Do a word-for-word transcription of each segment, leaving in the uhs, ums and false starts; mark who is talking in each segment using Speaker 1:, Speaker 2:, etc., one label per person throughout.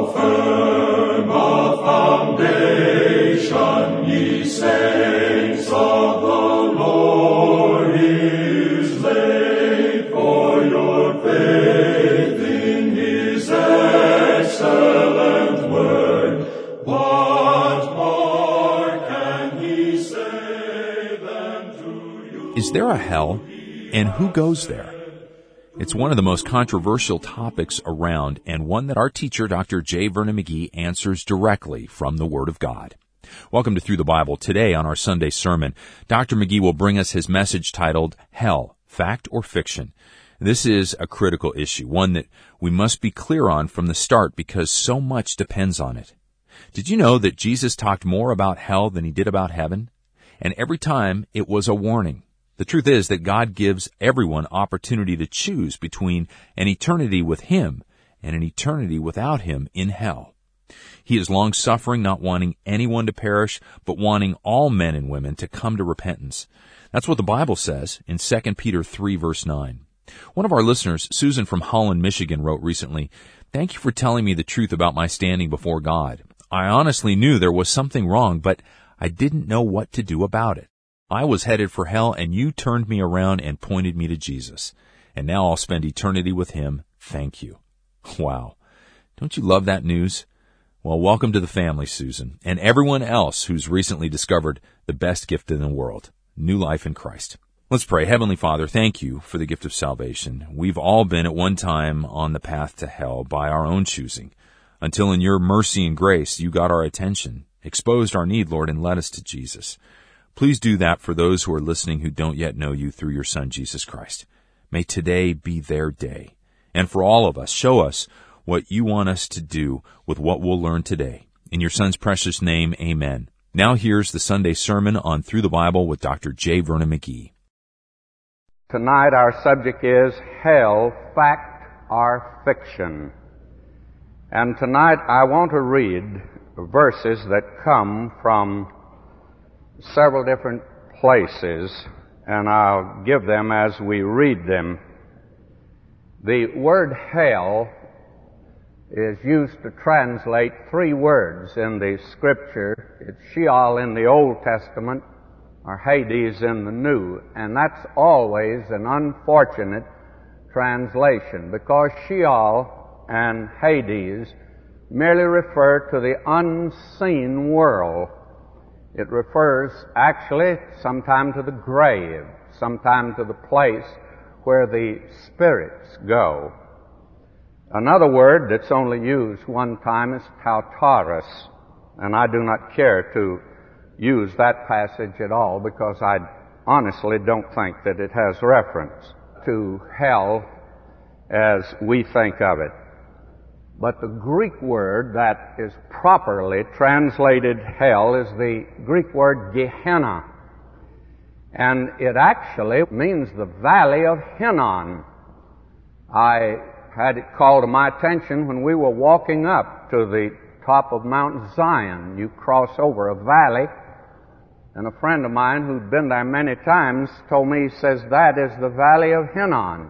Speaker 1: firm a foundation, ye saints of the Lord, is laid, for your faith in his excellent word. What more can he say than to you?
Speaker 2: Is there a hell, and who goes there? It's one of the most controversial topics around, and one that our teacher, Doctor J. Vernon McGee, answers directly from the Word of God. Welcome to Through the Bible. Today on our Sunday sermon, Doctor McGee will bring us his message titled, Hell, Fact or Fiction? This is a critical issue, one that we must be clear on from the start because so much depends on it. Did you know that Jesus talked more about hell than he did about heaven? And every time it was a warning. The truth is that God gives everyone opportunity to choose between an eternity with Him and an eternity without Him in hell. He is long-suffering, not wanting anyone to perish, but wanting all men and women to come to repentance. That's what the Bible says in Second Peter three, verse nine. One of our listeners, Susan from Holland, Michigan, wrote recently, "Thank you for telling me the truth about my standing before God. I honestly knew there was something wrong, but I didn't know what to do about it. I was headed for hell, and you turned me around and pointed me to Jesus. And now I'll spend eternity with Him. Thank you." Wow. Don't you love that news? Well, welcome to the family, Susan, and everyone else who's recently discovered the best gift in the world, new life in Christ. Let's pray. Heavenly Father, thank you for the gift of salvation. We've all been at one time on the path to hell by our own choosing, until in your mercy and grace you got our attention, exposed our need, Lord, and led us to Jesus. Please do that for those who are listening who don't yet know you through your Son, Jesus Christ. May today be their day. And for all of us, show us what you want us to do with what we'll learn today. In your Son's precious name, amen. Now here's the Sunday sermon on Through the Bible with Doctor J. Vernon McGee.
Speaker 3: Tonight our subject is Hell, Fact or Fiction. And tonight I want to read verses that come from several different places, and I'll give them as we read them. The word hell is used to translate three words in the Scripture. It's Sheol in the Old Testament, or Hades in the New, and that's always an unfortunate translation, because Sheol and Hades merely refer to the unseen world. It refers actually sometime to the grave, sometime to the place where the spirits go. Another word that's only used one time is Tartarus, and I do not care to use that passage at all because I honestly don't think that it has reference to hell as we think of it. But the Greek word that is properly translated hell is the Greek word Gehenna. And it actually means the valley of Hinnom. I had it called to my attention when we were walking up to the top of Mount Zion. You cross over a valley, and a friend of mine who'd been there many times told me, he says, that is the valley of Hinnom.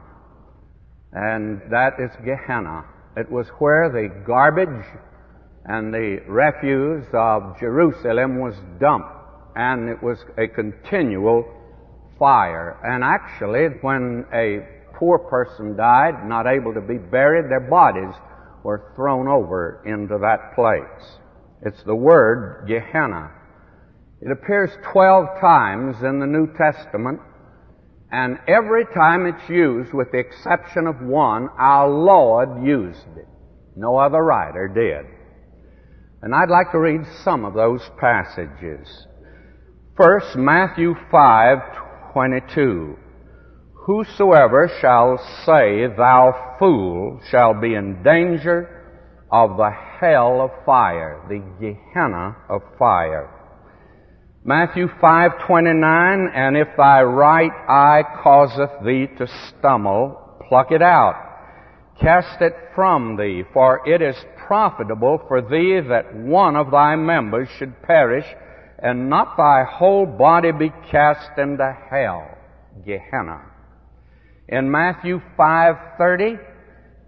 Speaker 3: And that is Gehenna. It was where the garbage and the refuse of Jerusalem was dumped, and it was a continual fire. And actually, when a poor person died, not able to be buried, their bodies were thrown over into that place. It's the word Gehenna. It appears twelve times in the New Testament, and every time it's used, with the exception of one, our Lord used it. No other writer did. And I'd like to read some of those passages. First, Matthew five twenty-two. Whosoever shall say, Thou fool, shall be in danger of the hell of fire, the Gehenna of fire. Matthew five twenty-nine, and if thy right eye causeth thee to stumble, pluck it out. Cast it from thee, for it is profitable for thee that one of thy members should perish, and not thy whole body be cast into hell, Gehenna. In Matthew five thirty,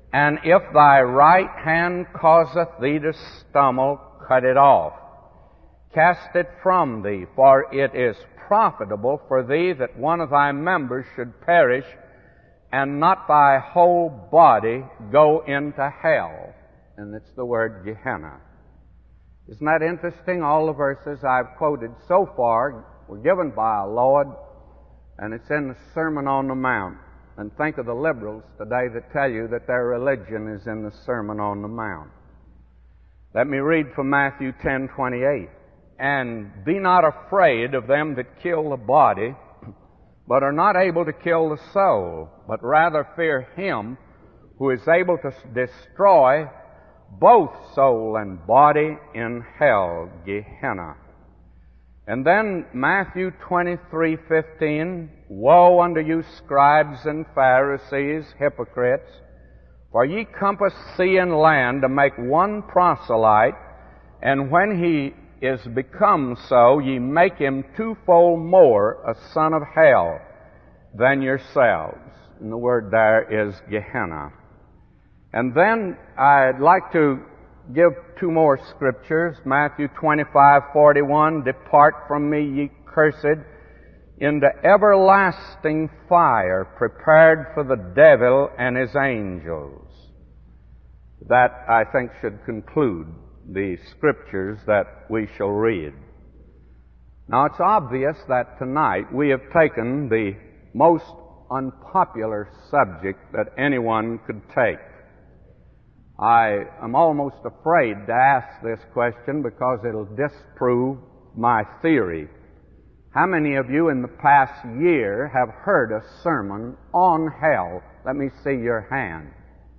Speaker 3: And if thy right hand causeth thee to stumble, cut it off. Cast it from thee, for it is profitable for thee that one of thy members should perish, and not thy whole body go into hell. And it's the word Gehenna. Isn't that interesting? All the verses I've quoted so far were given by our Lord, and it's in the Sermon on the Mount. And think of the liberals today that tell you that their religion is in the Sermon on the Mount. Let me read from Matthew ten twenty-eight. And be not afraid of them that kill the body, but are not able to kill the soul, but rather fear him who is able to destroy both soul and body in hell, Gehenna. And then Matthew twenty-three fifteen, woe unto you, scribes and Pharisees, hypocrites, for ye compass sea and land to make one proselyte, and when he is become so, ye make him twofold more a son of hell than yourselves. And the word there is Gehenna. And then I'd like to give two more scriptures. Matthew twenty-five forty-one, depart from me, ye cursed, into everlasting fire, prepared for the devil and his angels. That, I think, should conclude the scriptures that we shall read. Now, it's obvious that tonight we have taken the most unpopular subject that anyone could take. I am almost afraid to ask this question because it'll disprove my theory. How many of you in the past year have heard a sermon on hell? Let me see your hand.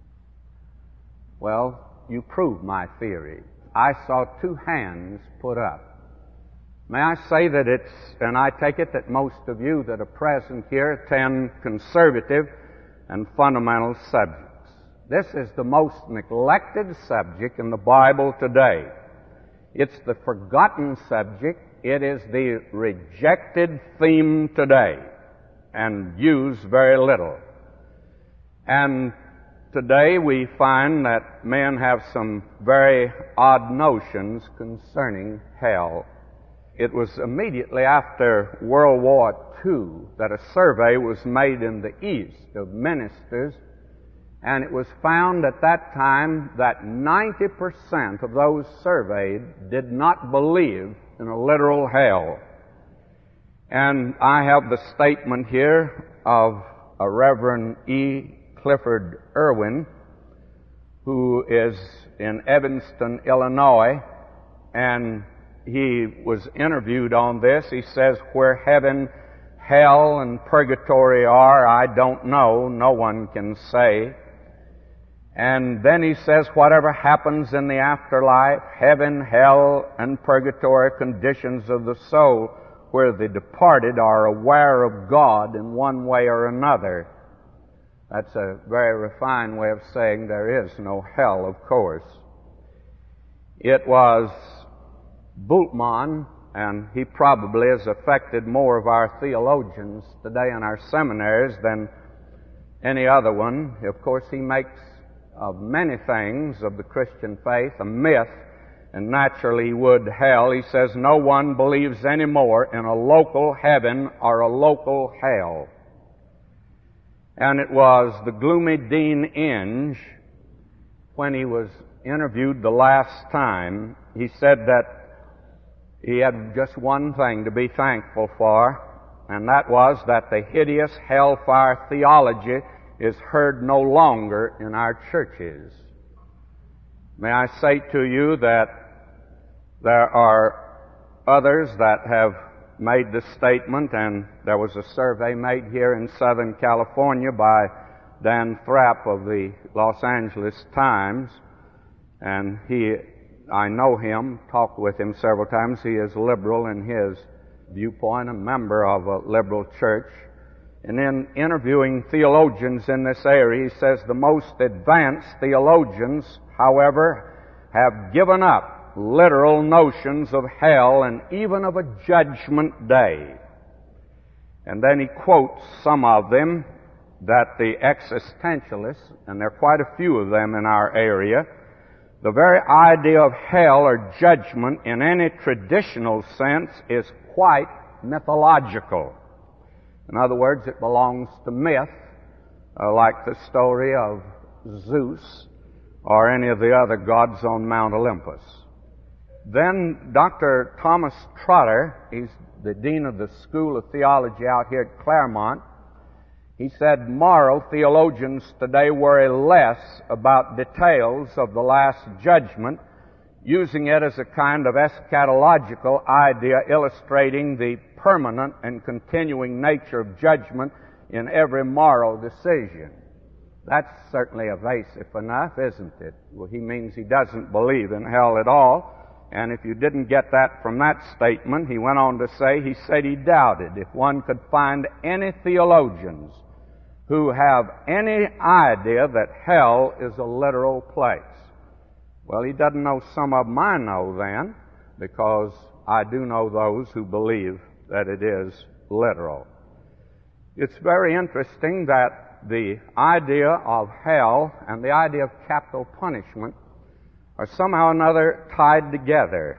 Speaker 3: Well, you prove my theory. I saw two hands put up. May I say that it's, and I take it that most of you that are present here attend conservative and fundamental subjects. This is the most neglected subject in the Bible today. It's the forgotten subject. It is the rejected theme today and used very little. And today we find that men have some very odd notions concerning hell. It was immediately after World War Two that a survey was made in the East of ministers, and it was found at that time that ninety percent of those surveyed did not believe in a literal hell. And I have the statement here of a Reverend E. Clifford Irwin, who is in Evanston, Illinois, and he was interviewed on this. He says, where heaven, hell, and purgatory are, I don't know. No one can say. And then he says, whatever happens in the afterlife, heaven, hell, and purgatory, conditions of the soul, where the departed are aware of God in one way or another. That's a very refined way of saying there is no hell, of course. It was Bultmann, and he probably has affected more of our theologians today in our seminaries than any other one. Of course, he makes of many things of the Christian faith a myth, and naturally he would hell. He says no one believes anymore in a local heaven or a local hell. And it was the gloomy Dean Inge, when he was interviewed the last time, he said that he had just one thing to be thankful for, and that was that the hideous hellfire theology is heard no longer in our churches. May I say to you that there are others that have made this statement, and there was a survey made here in Southern California by Dan Thrapp of the Los Angeles Times, and he, I know him, talked with him several times. He is liberal in his viewpoint, a member of a liberal church. And in interviewing theologians in this area, he says the most advanced theologians, however, have given up literal notions of hell and even of a judgment day. And then he quotes some of them, that the existentialists, and there are quite a few of them in our area, the very idea of hell or judgment in any traditional sense is quite mythological. In other words, it belongs to myth, uh, like the story of Zeus or any of the other gods on Mount Olympus. Then Doctor Thomas Trotter, he's the dean of the School of Theology out here at Claremont, he said moral theologians today worry less about details of the Last Judgment, using it as a kind of eschatological idea illustrating the permanent and continuing nature of judgment in every moral decision. That's certainly evasive enough, isn't it? Well, he means he doesn't believe in hell at all. And if you didn't get that from that statement, he went on to say, he said he doubted if one could find any theologians who have any idea that hell is a literal place. Well, he doesn't know some of them I know then, because I do know those who believe that it is literal. It's very interesting that the idea of hell and the idea of capital punishment are somehow or another tied together.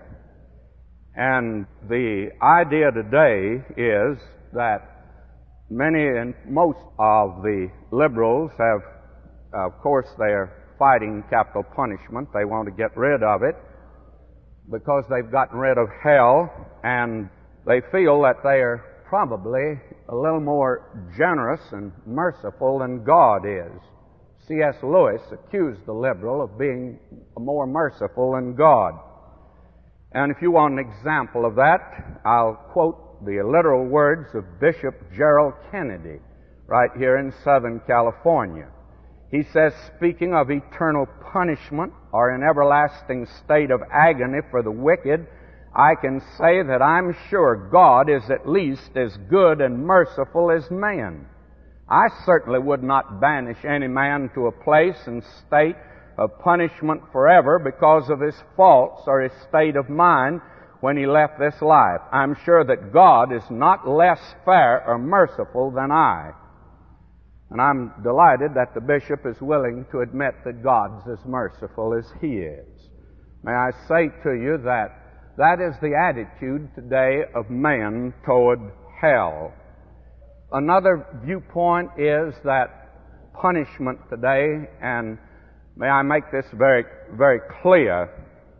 Speaker 3: And the idea today is that many and most of the liberals have, of course, they're fighting capital punishment. They want to get rid of it because they've gotten rid of hell, and they feel that they are probably a little more generous and merciful than God is. C S Lewis accused the liberal of being more merciful than God. And if you want an example of that, I'll quote the literal words of Bishop Gerald Kennedy right here in Southern California. He says, speaking of eternal punishment or an everlasting state of agony for the wicked, I can say that I'm sure God is at least as good and merciful as man. I certainly would not banish any man to a place and state of punishment forever because of his faults or his state of mind when he left this life. I'm sure that God is not less fair or merciful than I. And I'm delighted that the bishop is willing to admit that God's as merciful as he is. May I say to you that that is the attitude today of men toward hell. Another viewpoint is that punishment today, and may I make this very, very clear,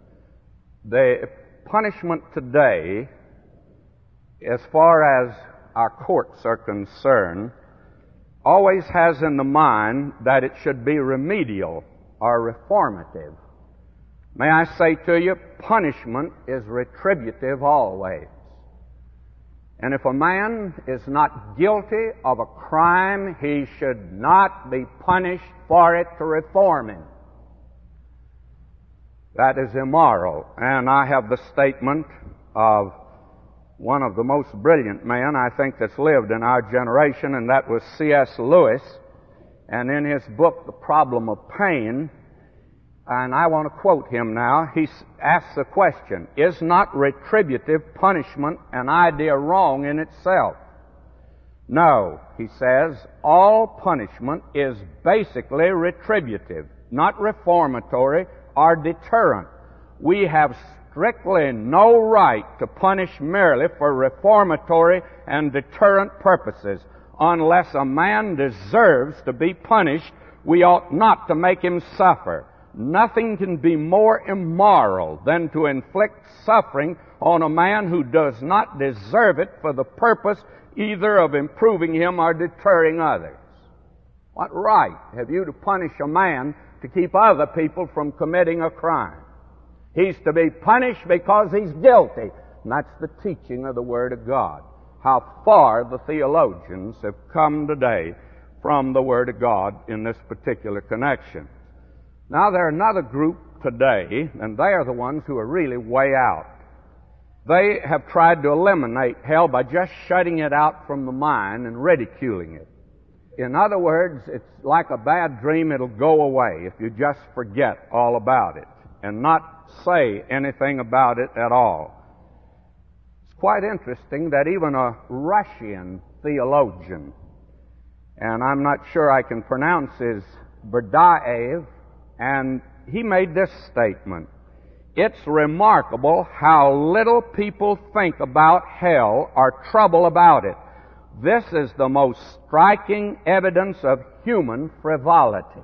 Speaker 3: the punishment today, as far as our courts are concerned, always has in the mind that it should be remedial or reformative. May I say to you, punishment is retributive always. And if a man is not guilty of a crime, he should not be punished for it to reform him. That is immoral. And I have the statement of one of the most brilliant men, I think, that's lived in our generation, and that was C S Lewis. And in his book, The Problem of Pain, and I want to quote him now, he asks the question, is not retributive punishment an idea wrong in itself? No, he says, all punishment is basically retributive, not reformatory or deterrent. We have strictly no right to punish merely for reformatory and deterrent purposes. Unless a man deserves to be punished, we ought not to make him suffer. Nothing can be more immoral than to inflict suffering on a man who does not deserve it for the purpose either of improving him or deterring others. What right have you to punish a man to keep other people from committing a crime? He's to be punished because he's guilty. And that's the teaching of the Word of God. How far the theologians have come today from the Word of God in this particular connection. Now, there are another group today, and they are the ones who are really way out. They have tried to eliminate hell by just shutting it out from the mind and ridiculing it. In other words, it's like a bad dream. It'll go away if you just forget all about it and not say anything about it at all. It's quite interesting that even a Russian theologian, and I'm not sure I can pronounce his Berdyaev, and he made this statement: "It's remarkable how little people think about hell or trouble about it. This is the most striking evidence of human frivolity."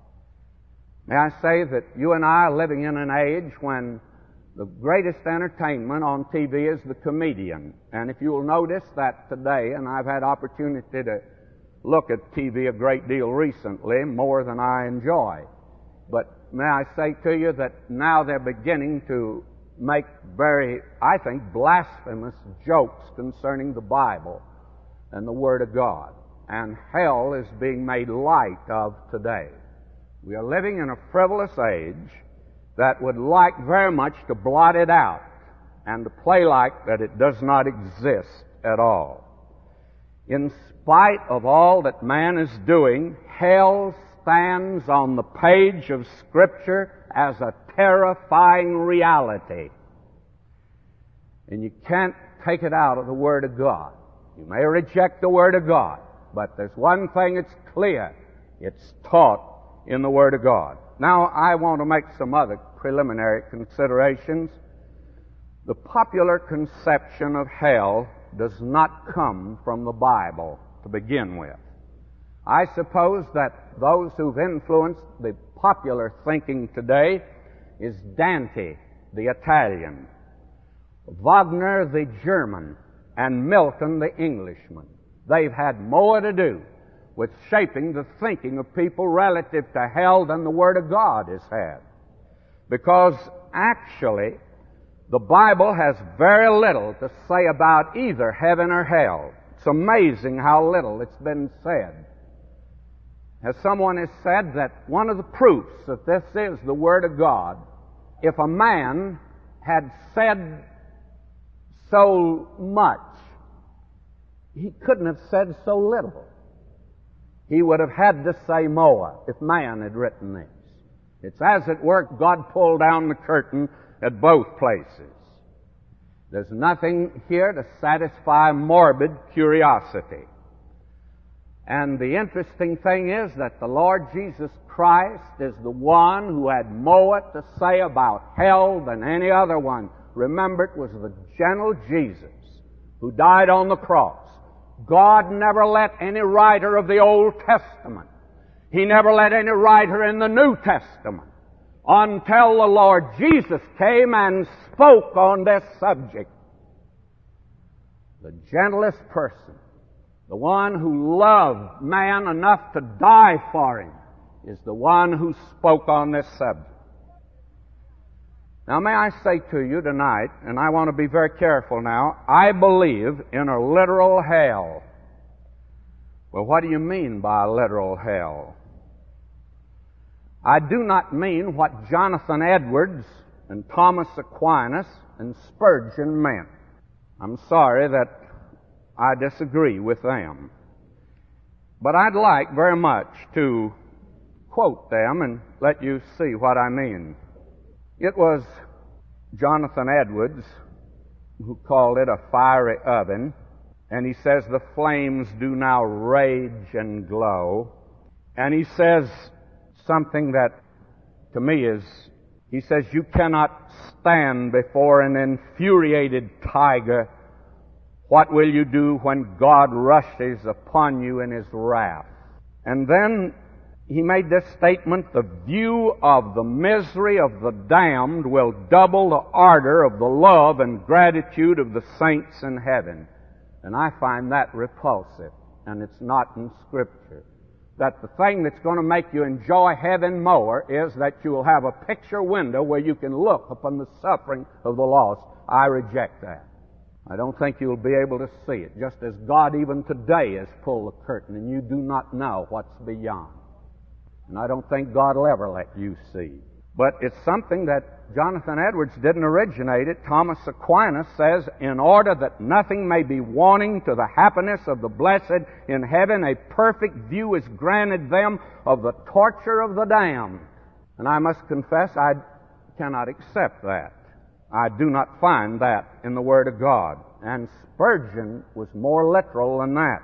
Speaker 3: May I say that you and I are living in an age when the greatest entertainment on T V is the comedian. And if you'll notice that today, and I've had opportunity to look at T V a great deal recently, more than I enjoy, but may I say to you that now they're beginning to make very, I think, blasphemous jokes concerning the Bible and the Word of God. And hell is being made light of today. We are living in a frivolous age that would like very much to blot it out and to play like that it does not exist at all. In spite of all that man is doing, hell stands on the page of Scripture as a terrifying reality. And you can't take it out of the Word of God. You may reject the Word of God, but there's one thing that's clear: it's taught in the Word of God. Now, I want to make some other preliminary considerations. The popular conception of hell does not come from the Bible to begin with. I suppose that those who've influenced the popular thinking today is Dante, the Italian, Wagner, the German, and Milton, the Englishman. They've had more to do with shaping the thinking of people relative to hell than the Word of God has had. Because actually, the Bible has very little to say about either heaven or hell. It's amazing how little it's been said. As someone has said, that one of the proofs that this is the Word of God, if a man had said so much, he couldn't have said so little. He would have had to say more if man had written this. It's as it were, God pulled down the curtain at both places. There's nothing here to satisfy morbid curiosity. And the interesting thing is that the Lord Jesus Christ is the one who had more to say about hell than any other one. Remember, it was the gentle Jesus who died on the cross. God never let any writer of the Old Testament, He never let any writer in the New Testament, until the Lord Jesus came and spoke on this subject. The gentlest person, the one who loved man enough to die for him, is the one who spoke on this subject. Now, may I say to you tonight, and I want to be very careful now, I believe in a literal hell. Well, what do you mean by a literal hell? I do not mean what Jonathan Edwards and Thomas Aquinas and Spurgeon meant. I'm sorry that I disagree with them. But I'd like very much to quote them and let you see what I mean. It was Jonathan Edwards who called it a fiery oven, and he says the flames do now rage and glow. And he says something that to me is, he says, you cannot stand before an infuriated tiger. What will you do when God rushes upon you in His wrath? And then he made this statement: the view of the misery of the damned will double the ardor of the love and gratitude of the saints in heaven. And I find that repulsive, and it's not in Scripture. That the thing that's going to make you enjoy heaven more is that you will have a picture window where you can look upon the suffering of the lost. I reject that. I don't think you'll be able to see it, just as God even today has pulled the curtain and you do not know what's beyond. And I don't think God will ever let you see. But it's something that Jonathan Edwards didn't originate it. Thomas Aquinas says, in order that nothing may be wanting to the happiness of the blessed in heaven, a perfect view is granted them of the torture of the damned. And I must confess, I cannot accept that. I do not find that in the Word of God. And Spurgeon was more literal than that.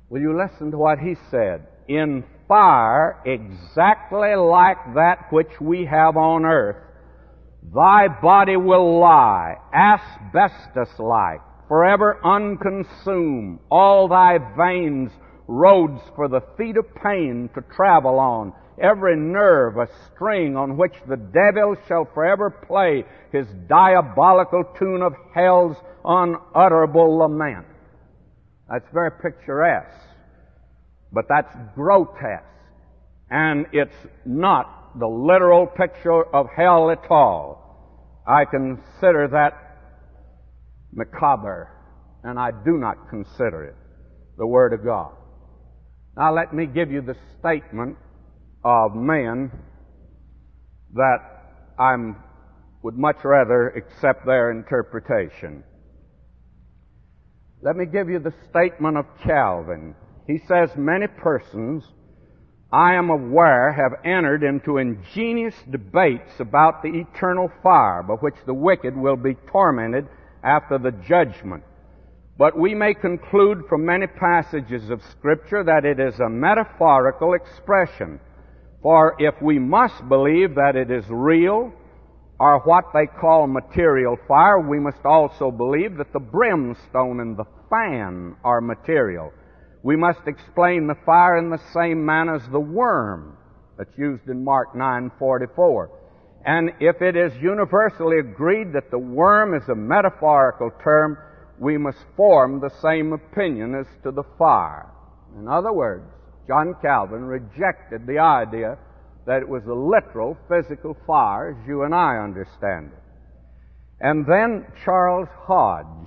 Speaker 3: Will you listen to what he said? In fire exactly like that which we have on earth, thy body will lie, asbestos-like, forever unconsumed, all thy veins roads for the feet of pain to travel on, every nerve a string on which the devil shall forever play his diabolical tune of hell's unutterable lament. That's very picturesque, but that's grotesque, and it's not the literal picture of hell at all. I consider that macabre, and I do not consider it the Word of God. Now let me give you the statement of men that I would much rather accept their interpretation. Let me give you the statement of Calvin. He says, many persons, I am aware, have entered into ingenious debates about the eternal fire by which the wicked will be tormented after the judgment. But we may conclude from many passages of Scripture that it is a metaphorical expression. For if we must believe that it is real, or what they call material fire, we must also believe that the brimstone and the fan are material. We must explain the fire in the same manner as the worm that's used in Mark nine forty-four. And if it is universally agreed that the worm is a metaphorical term, we must form the same opinion as to the fire. In other words, John Calvin rejected the idea that it was a literal physical fire as you and I understand it. And then Charles Hodge.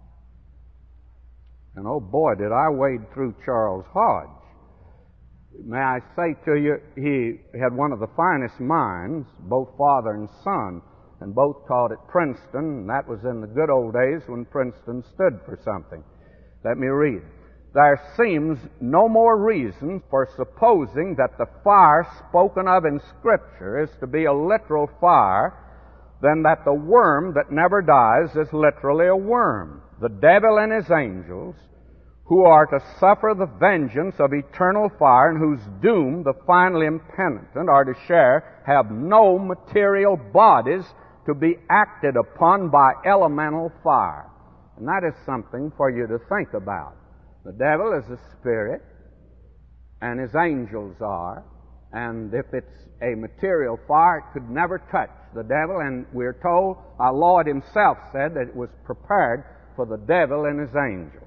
Speaker 3: And oh boy, did I wade through Charles Hodge. May I say to you, he had one of the finest minds, both father and son, and both taught at Princeton, and that was in the good old days when Princeton stood for something. Let me read. There seems no more reason for supposing that the fire spoken of in Scripture is to be a literal fire than that the worm that never dies is literally a worm. The devil and his angels, who are to suffer the vengeance of eternal fire and whose doom the finally impenitent are to share, have no material bodies to be acted upon by elemental fire. And that is something for you to think about. The devil is a spirit, and his angels are, and if it's a material fire, it could never touch the devil, and we're told our Lord himself said that it was prepared for the devil and his angels.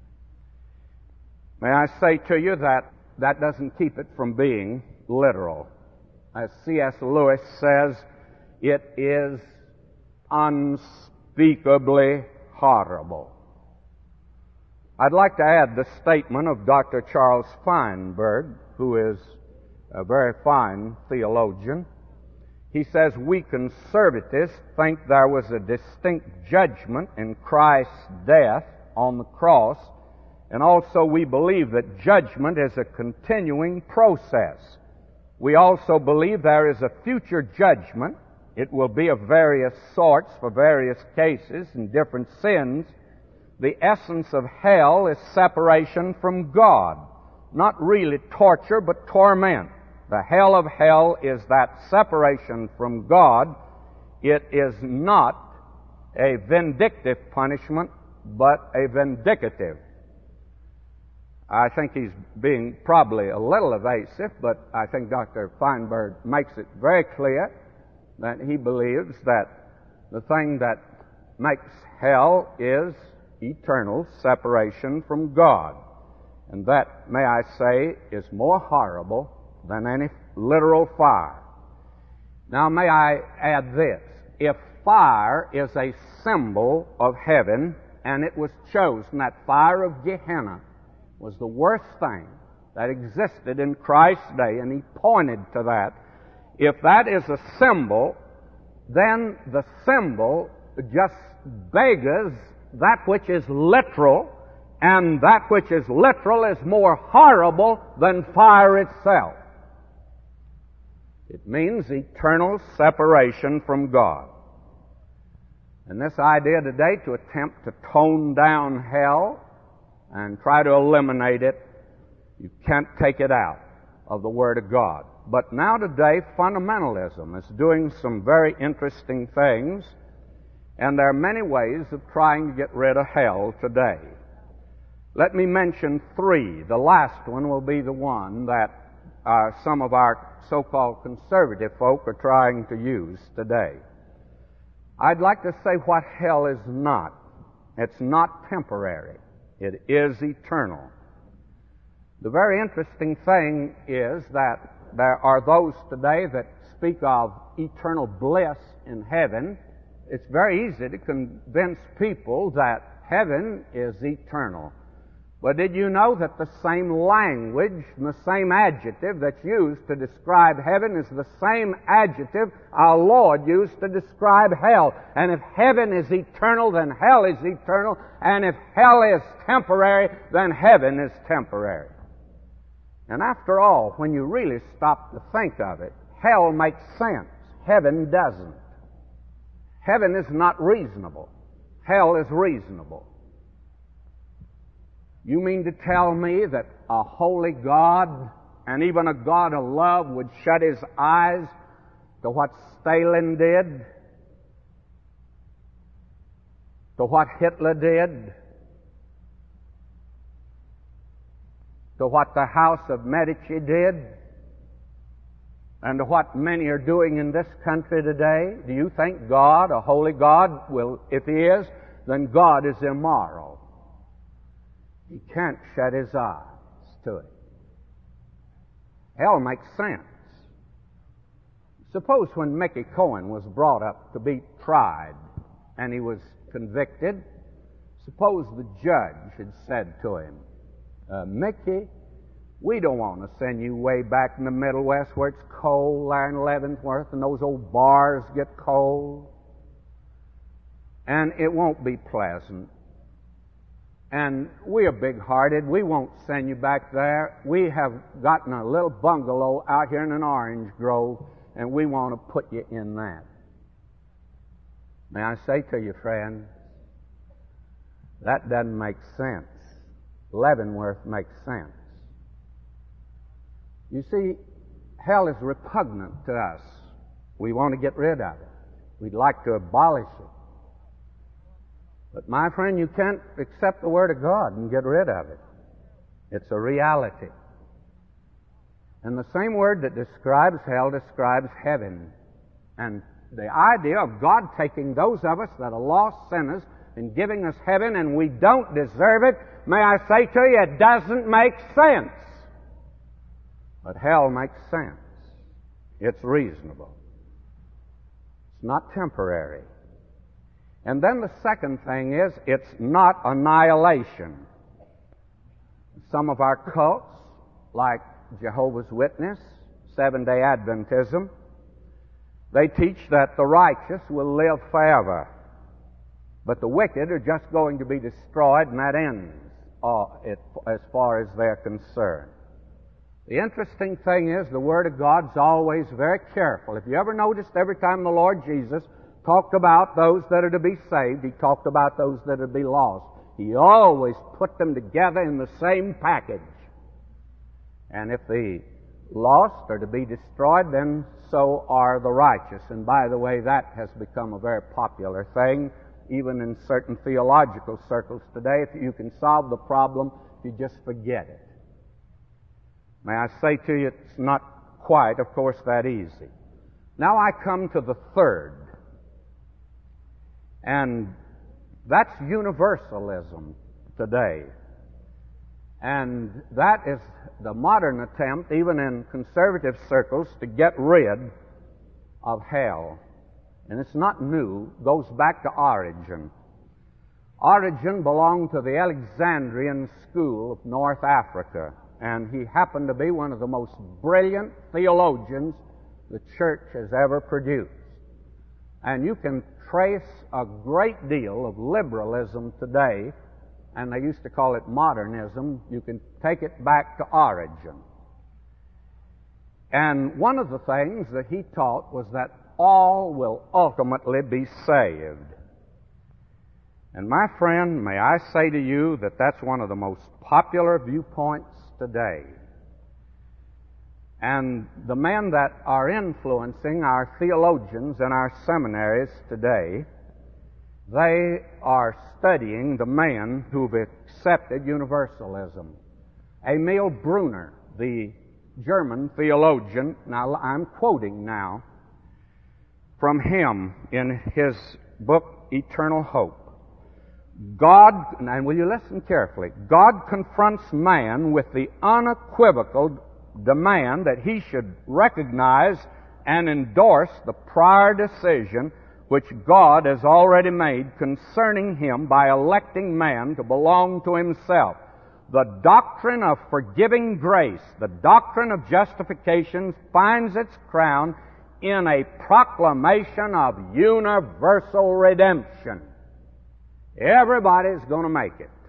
Speaker 3: May I say to you that that doesn't keep it from being literal. As C S Lewis says, it is unspeakably horrible. I'd like to add the statement of Doctor Charles Feinberg, who is a very fine theologian. He says, we conservatives think there was a distinct judgment in Christ's death on the cross, and also we believe that judgment is a continuing process. We also believe there is a future judgment. It will be of various sorts for various cases and different sins. The essence of hell is separation from God. Not really torture, but torment. The hell of hell is that separation from God. It is not a vindictive punishment, but a vindicative. I think he's being probably a little evasive, but I think Doctor Feinberg makes it very clear that he believes that the thing that makes hell is eternal separation from God. And that, may I say, is more horrible than any literal fire. Now, may I add this. If fire is a symbol of heaven, and it was chosen, that fire of Gehenna was the worst thing that existed in Christ's day, and he pointed to that. If that is a symbol, then the symbol just beggars that which is literal, and that which is literal is more horrible than fire itself. It means eternal separation from God. And this idea today to attempt to tone down hell and try to eliminate it You can't take it out of the Word of God. But now today, fundamentalism is doing some very interesting things, and there are many ways of trying to get rid of hell today. Let me mention three. The last one will be the one that uh, some of our so-called conservative folk are trying to use today. I'd like to say what hell is not. It's not temporary. It is eternal. The very interesting thing is that there are those today that speak of eternal bliss in heaven. It's very easy to convince people that heaven is eternal. But did you know that the same language and the same adjective that's used to describe heaven is the same adjective our Lord used to describe hell? And if heaven is eternal, then hell is eternal. And if hell is temporary, then heaven is temporary. And after all, when you really stop to think of it, hell makes sense. Heaven doesn't. Heaven is not reasonable. Hell is reasonable. You mean to tell me that a holy God and even a God of love would shut his eyes to what Stalin did, to what Hitler did, to what the House of Medici did, and to what many are doing in this country today? Do you think God, a holy God, will, if he is, then God is immoral? He can't shut his eyes to it. Hell makes sense. Suppose when Mickey Cohen was brought up to be tried and he was convicted, suppose the judge had said to him, uh, Mickey, we don't want to send you way back in the Middle West where it's cold there in Leavenworth and those old bars get cold. And it won't be pleasant. And we're big-hearted. We won't send you back there. We have gotten a little bungalow out here in an orange grove, and we want to put you in that. May I say to you, friends, that doesn't make sense. Leavenworth makes sense. You see, hell is repugnant to us. We want to get rid of it. We'd like to abolish it. But my friend, you can't accept the Word of God and get rid of it. It's a reality. And the same word that describes hell describes heaven. And the idea of God taking those of us that are lost sinners and giving us heaven and we don't deserve it, may I say to you, it doesn't make sense. But hell makes sense. It's reasonable. It's not temporary. And then the second thing is, it's not annihilation. Some of our cults, like Jehovah's Witness, Seventh-day Adventism, they teach that the righteous will live forever, but the wicked are just going to be destroyed, and that ends uh, it, as far as they're concerned. The interesting thing is, the Word of God's always very careful. If you ever noticed, every time the Lord Jesus talked about those that are to be saved, he talked about those that are to be lost. He always put them together in the same package. And if the lost are to be destroyed, then so are the righteous. And by the way, that has become a very popular thing, even in certain theological circles today. If you can solve the problem, you just forget it. May I say to you, it's not quite, of course, that easy. Now I come to the third. And that's universalism today. And that is the modern attempt, even in conservative circles, to get rid of hell. And it's not new, it goes back to Origen. Origen belonged to the Alexandrian school of North Africa, and he happened to be one of the most brilliant theologians the church has ever produced. And you can trace a great deal of liberalism today, and they used to call it modernism. You can take it back to Origen. And one of the things that he taught was that all will ultimately be saved. And my friend, may I say to you that that's one of the most popular viewpoints today. And the men that are influencing our theologians and our seminaries today, they are studying the men who've accepted universalism. Emil Brunner, the German theologian, now I'm quoting now from him in his book, Eternal Hope. God, and will you listen carefully, God confronts man with the unequivocal demand that he should recognize and endorse the prior decision which God has already made concerning him by electing man to belong to himself. The doctrine of forgiving grace, the doctrine of justification, finds its crown in a proclamation of universal redemption. Everybody's going to make it.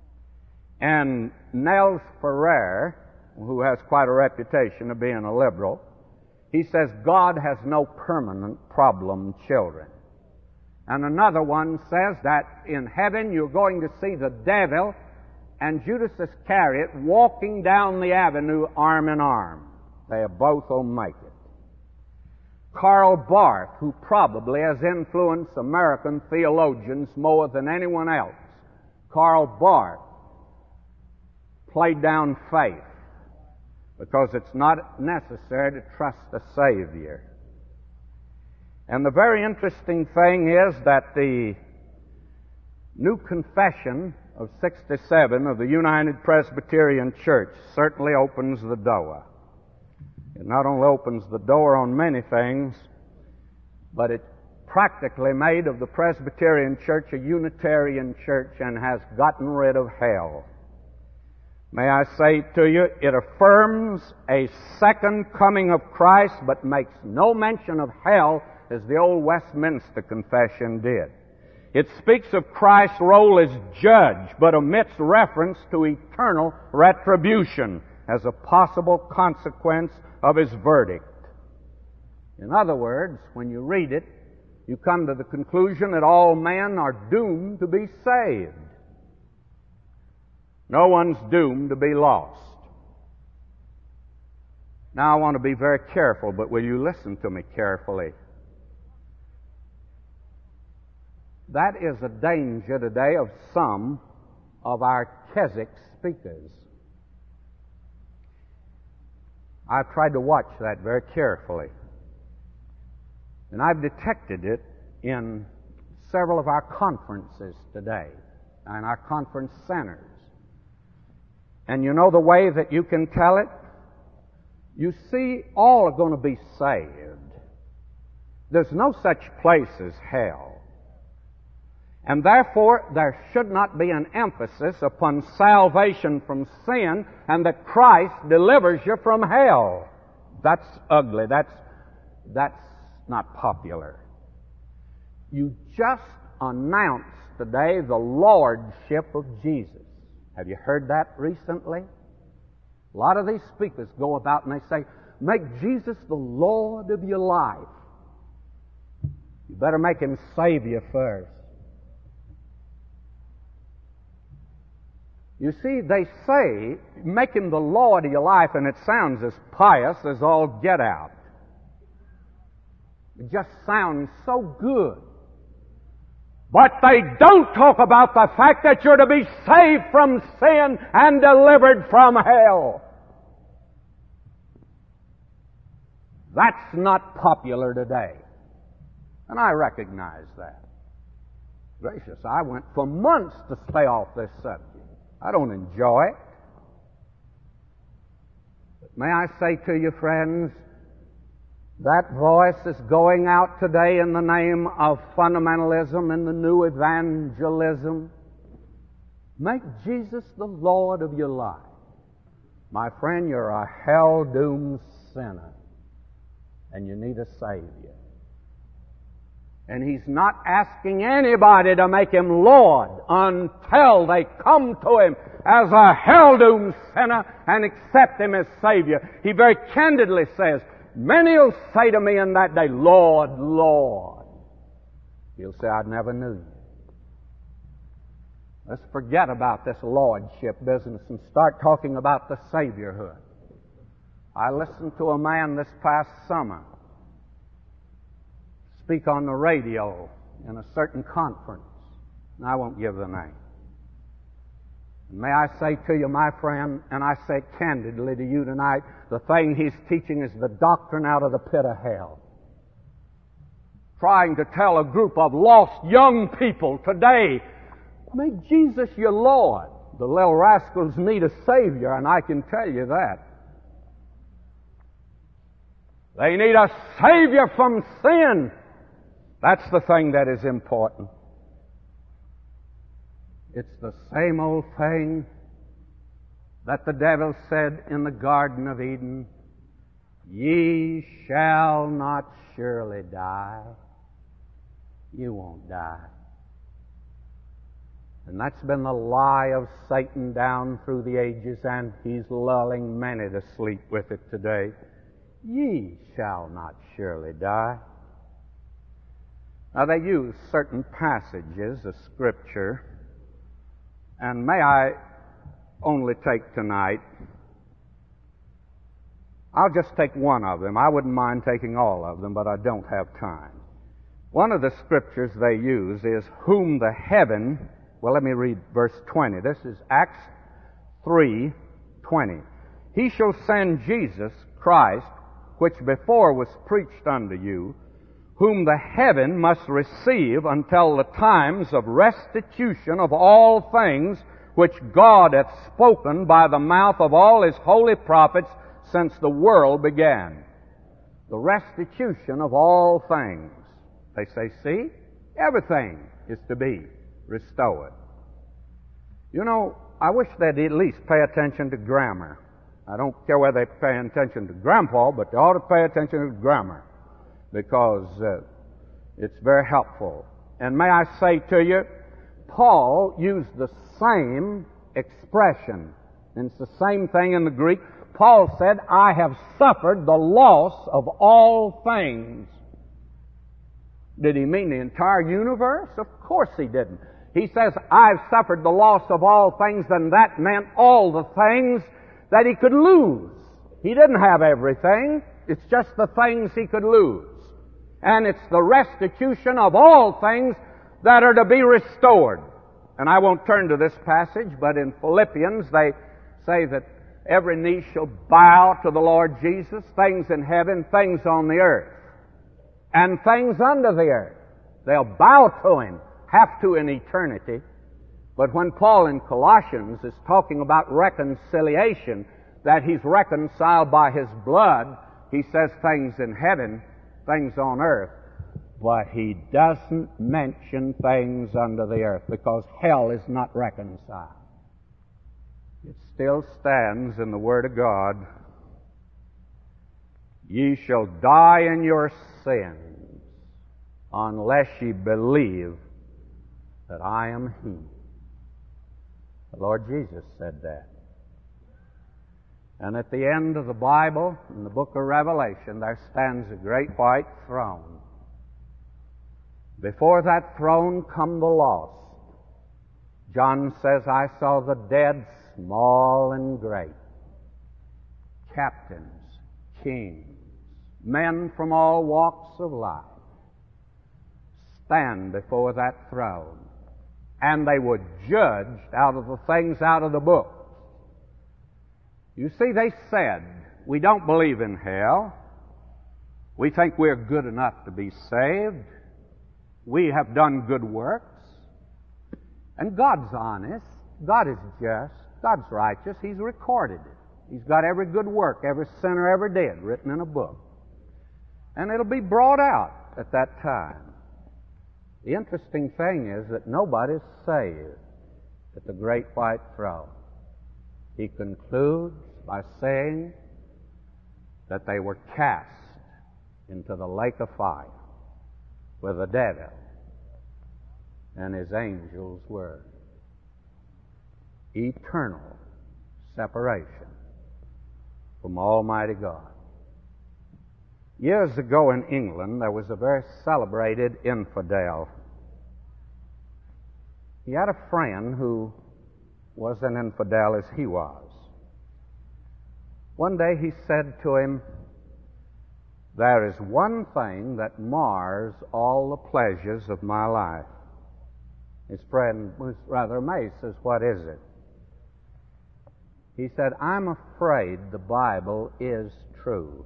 Speaker 3: And Nels Ferrer, who has quite a reputation of being a liberal, he says God has no permanent problem children. And another one says that in heaven you're going to see the devil and Judas Iscariot walking down the avenue arm in arm. They both will make it. Karl Barth, who probably has influenced American theologians more than anyone else, Karl Barth played down faith because it's not necessary to trust the Savior. And the very interesting thing is that the new confession of sixty-seven of the United Presbyterian Church certainly opens the door. It not only opens the door on many things, but it practically made of the Presbyterian Church a Unitarian church and has gotten rid of hell. May I say to you, it affirms a second coming of Christ, but makes no mention of hell as the old Westminster Confession did. It speaks of Christ's role as judge, but omits reference to eternal retribution as a possible consequence of his verdict. In other words, when you read it, you come to the conclusion that all men are doomed to be saved. No one's doomed to be lost. Now I want to be very careful, but will you listen to me carefully? That is a danger today of some of our Keswick speakers. I've tried to watch that very carefully. And I've detected it in several of our conferences today, and our conference centers. And you know the way that you can tell it? You see, all are going to be saved. There's no such place as hell. And therefore, there should not be an emphasis upon salvation from sin and that Christ delivers you from hell. That's ugly. That's, that's not popular. You just announced today the lordship of Jesus. Have you heard that recently? A lot of these speakers go about and they say, make Jesus the Lord of your life. You better make Him Savior first. You see, they say, make Him the Lord of your life, and it sounds as pious as all get out. It just sounds so good. But they don't talk about the fact that you're to be saved from sin and delivered from hell. That's not popular today. And I recognize that. Gracious, I went for months to stay off this subject. I don't enjoy it. But may I say to you, friends, that voice is going out today in the name of fundamentalism and the new evangelism. Make Jesus the Lord of your life. My friend, you're a hell-doomed sinner, and you need a Savior. And He's not asking anybody to make Him Lord until they come to Him as a hell-doomed sinner and accept Him as Savior. He very candidly says, many will say to me in that day, Lord, Lord. He'll say, I never knew you. Let's forget about this lordship business and start talking about the Saviorhood. I listened to a man this past summer speak on the radio in a certain conference, and I won't give the name. And may I say to you, my friend, and I say candidly to you tonight, the thing he's teaching is the doctrine out of the pit of hell. Trying to tell a group of lost young people today, make Jesus your Lord. The little rascals need a Savior, and I can tell you that. They need a Savior from sin. That's the thing that is important. It's the same old thing that the devil said in the Garden of Eden, ye shall not surely die. You won't die. And that's been the lie of Satan down through the ages, and he's lulling many to sleep with it today. Ye shall not surely die. Now, they use certain passages of Scripture, and may I only take tonight, I'll just take one of them. I wouldn't mind taking all of them, but I don't have time. One of the Scriptures they use is, whom the heaven, well, let me read verse twenty. This is Acts three twenty. He shall send Jesus Christ, which before was preached unto you, whom the heaven must receive until the times of restitution of all things which God hath spoken by the mouth of all His holy prophets since the world began. The restitution of all things. They say, see, everything is to be restored. You know, I wish they'd at least pay attention to grammar. I don't care whether they pay attention to Grandpa, but they ought to pay attention to grammar, because uh, it's very helpful. And may I say to you, Paul used the same expression, and it's the same thing in the Greek. Paul said, I have suffered the loss of all things. Did he mean the entire universe? Of course he didn't. He says, I've suffered the loss of all things, and that meant all the things that he could lose. He didn't have everything. It's just the things he could lose. And it's the restitution of all things that are to be restored. And I won't turn to this passage, but in Philippians they say that every knee shall bow to the Lord Jesus, things in heaven, things on the earth, and things under the earth. They'll bow to Him, have to in eternity. But when Paul in Colossians is talking about reconciliation, that He's reconciled by His blood, he says things in heaven, things on earth. But he doesn't mention things under the earth, because hell is not reconciled. It still stands in the Word of God. Ye shall die in your sins unless ye believe that I am He. The Lord Jesus said that. And at the end of the Bible, in the book of Revelation, there stands a great white throne. Before that throne come the lost. John says, I saw the dead, small and great, captains, kings, men from all walks of life, stand before that throne. And they were judged out of the things out of the book. You see, they said, we don't believe in hell. We think we're good enough to be saved. We have done good works. And God's honest. God is just. God's righteous. He's recorded it. He's got every good work every sinner ever did written in a book. And it'll be brought out at that time. The interesting thing is that nobody's saved at the great white throne. He concludes by saying that they were cast into the lake of fire where the devil and his angels were. Eternal separation from Almighty God. Years ago in England, there was a very celebrated infidel. He had a friend who was an infidel as he was. One day he said to him, "There is one thing that mars all the pleasures of my life." His friend was rather amazed, says, "What is it?" He said, "I'm afraid the Bible is true."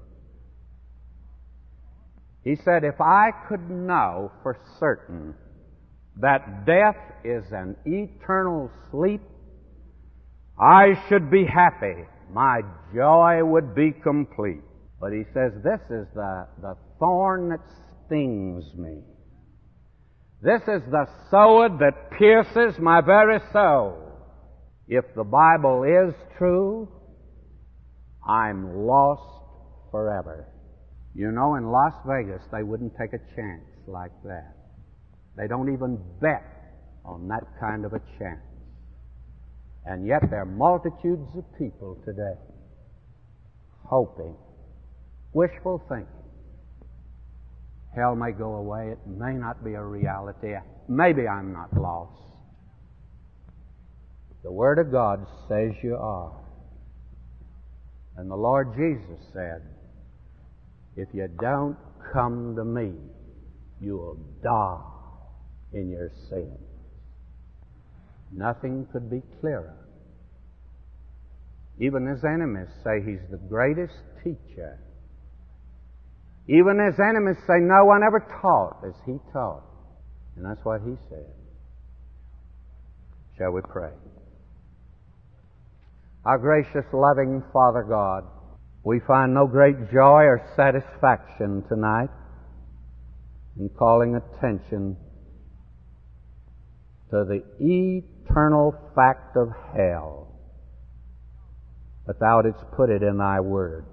Speaker 3: He said, "If I could know for certain that death is an eternal sleep, I should be happy. My joy would be complete." But he says, "This is the, the thorn that stings me. This is the sword that pierces my very soul. If the Bible is true, I'm lost forever." You know, in Las Vegas, they wouldn't take a chance like that. They don't even bet on that kind of a chance. And yet there are multitudes of people today hoping, wishful thinking. Hell may go away. It may not be a reality. Maybe I'm not lost. The Word of God says you are. And the Lord Jesus said, "If you don't come to me, you will die in your sin." Nothing could be clearer. Even his enemies say he's the greatest teacher. Even his enemies say no one ever taught as he taught. And that's what he said. Shall we pray? Our gracious, loving Father God, we find no great joy or satisfaction tonight in calling attention to the eternal fact of hell, but Thou didst put it in Thy Word.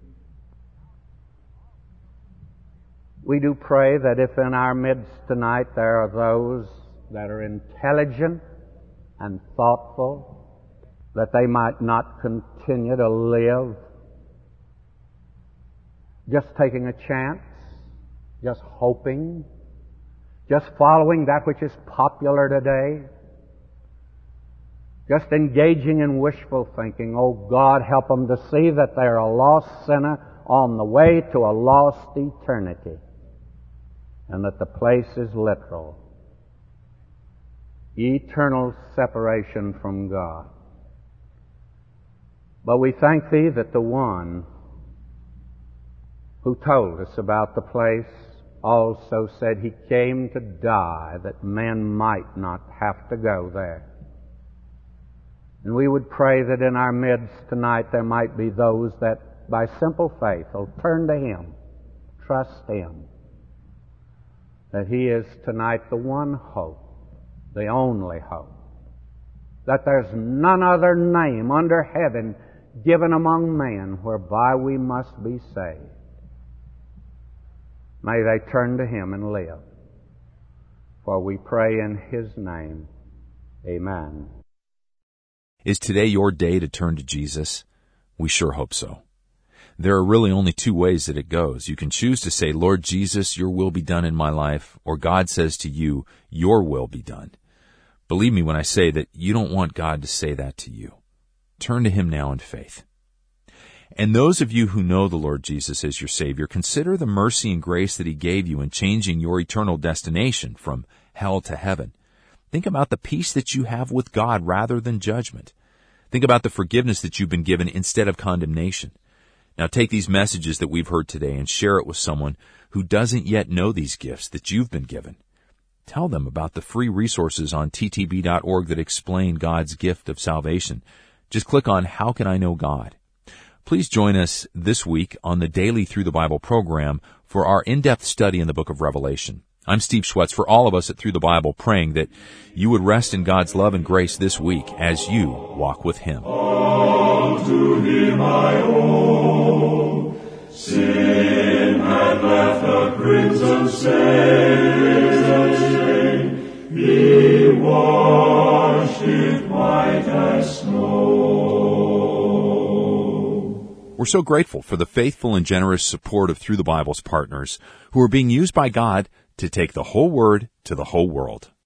Speaker 3: We do pray that if in our midst tonight there are those that are intelligent and thoughtful, that they might not continue to live just taking a chance, just hoping, just following that which is popular today, just engaging in wishful thinking. Oh, God, help them to see that they're a lost sinner on the way to a lost eternity, and that the place is literal. Eternal separation from God. But we thank Thee that the one who told us about the place also said He came to die that men might not have to go there. And we would pray that in our midst tonight there might be those that by simple faith will turn to Him, trust Him, that He is tonight the one hope, the only hope, that there's none other name under heaven given among men whereby we must be saved. May they turn to Him and live. For we pray in His name. Amen.
Speaker 2: Is today your day to turn to Jesus? We sure hope so. There are really only two ways that it goes. You can choose to say, "Lord Jesus, your will be done in my life," or God says to you, "Your will be done." Believe me when I say that you don't want God to say that to you. Turn to Him now in faith. And those of you who know the Lord Jesus as your Savior, consider the mercy and grace that He gave you in changing your eternal destination from hell to heaven. Think about the peace that you have with God rather than judgment. Think about the forgiveness that you've been given instead of condemnation. Now take these messages that we've heard today and share it with someone who doesn't yet know these gifts that you've been given. Tell them about the free resources on T T B dot org that explain God's gift of salvation. Just click on How Can I Know God? Please join us this week on the Daily Through the Bible program for our in-depth study in the book of Revelation. I'm Steve Schwetz for all of us at Through the Bible, praying that you would rest in God's love and grace this week as you walk with Him.
Speaker 1: All to Him I owe. Sin had left a crimson stain. He washed it white as snow.
Speaker 2: We're so grateful for the faithful and generous support of Through the Bible's partners who are being used by God to take the whole Word to the whole world.